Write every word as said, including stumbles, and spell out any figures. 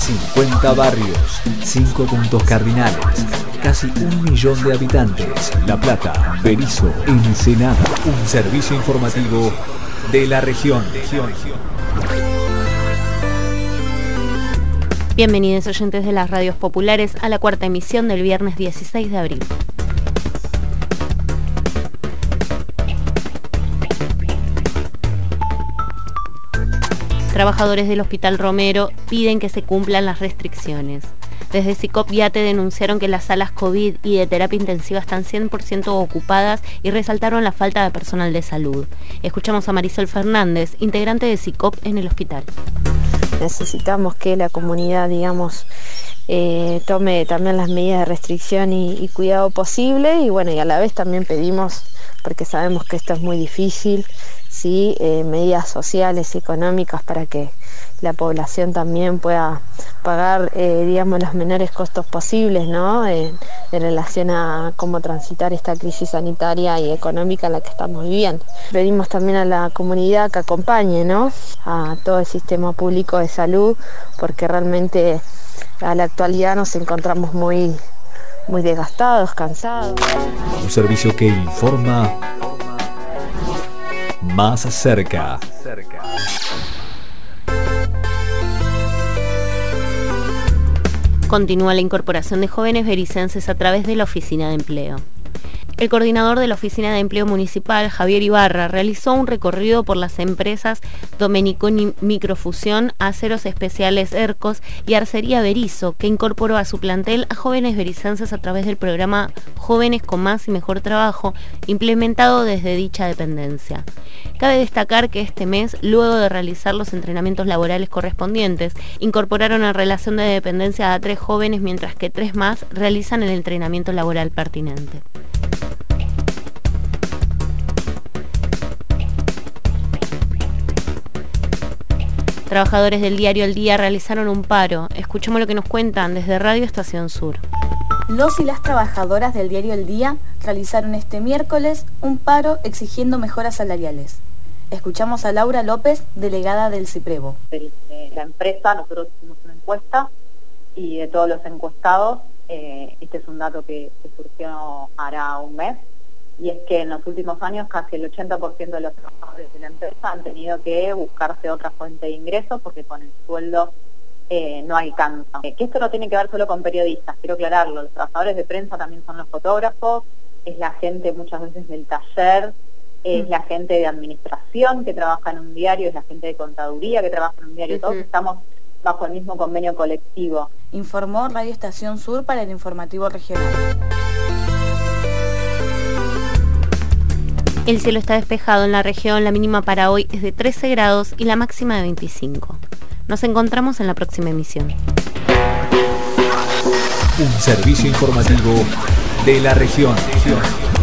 cincuenta barrios, cinco puntos cardinales, casi un millón de habitantes. La Plata, Berisso, Ensenada. Un servicio informativo de la región. Bienvenidos oyentes de las radios populares a la cuarta emisión del viernes dieciséis de abril. Trabajadores del Hospital Romero piden que se cumplan las restricciones. Desde SICOP Viate denunciaron que las salas COVID y de terapia intensiva están cien por ciento ocupadas y resaltaron la falta de personal de salud. Escuchamos a Marisol Fernández, integrante de SICOP en el hospital. Necesitamos que la comunidad, digamos, eh, tome también las medidas de restricción y, y cuidado posible, y bueno, y a la vez también pedimos, porque sabemos que esto es muy difícil, sí, eh, medidas sociales y económicas para que la población también pueda pagar, eh, digamos, los menores costos posibles, ¿no? En, en relación a cómo transitar esta crisis sanitaria y económica en la que estamos viviendo. Pedimos también a la comunidad que acompañe, ¿no?, a todo el sistema público de salud, porque realmente a la actualidad nos encontramos muy, muy desgastados, cansados. Un servicio que informa más cerca. Continúa la incorporación de jóvenes bericenses a través de la Oficina de Empleo. El coordinador de la Oficina de Empleo Municipal, Javier Ibarra, realizó un recorrido por las empresas Domeniconi Microfusión, Aceros Especiales Ercos y Arcería Berisso, que incorporó a su plantel a jóvenes bericenses a través del programa Jóvenes con Más y Mejor Trabajo, implementado desde dicha dependencia. Cabe destacar que este mes, luego de realizar los entrenamientos laborales correspondientes, incorporaron en relación de dependencia a tres jóvenes, mientras que tres más realizan el entrenamiento laboral pertinente. Trabajadores del diario El Día realizaron un paro. Escuchemos lo que nos cuentan desde Radio Estación Sur. Los y las trabajadoras del diario El Día realizaron este miércoles un paro exigiendo mejoras salariales. Escuchamos a Laura López, delegada del CIPREVO. De la empresa, nosotros hicimos una encuesta y de todos los encuestados, eh, este es un dato que, que surgió hará un mes, y es que en los últimos años casi el ochenta por ciento de los trabajadores de la empresa han tenido que buscarse otra fuente de ingresos porque con el sueldo eh, no alcanza. Eh, que esto no tiene que ver solo con periodistas, quiero aclararlo, los trabajadores de prensa también son los fotógrafos, es la gente muchas veces del taller, es mm. la gente de administración que trabaja en un diario, es la gente de contaduría que trabaja en un diario, uh-huh. Todos estamos bajo el mismo convenio colectivo. Informó Radio Estación Sur para el Informativo Regional. El cielo está despejado en la región, la mínima para hoy es de trece grados y la máxima de veinticinco. Nos encontramos en la próxima emisión. Un servicio informativo de la región.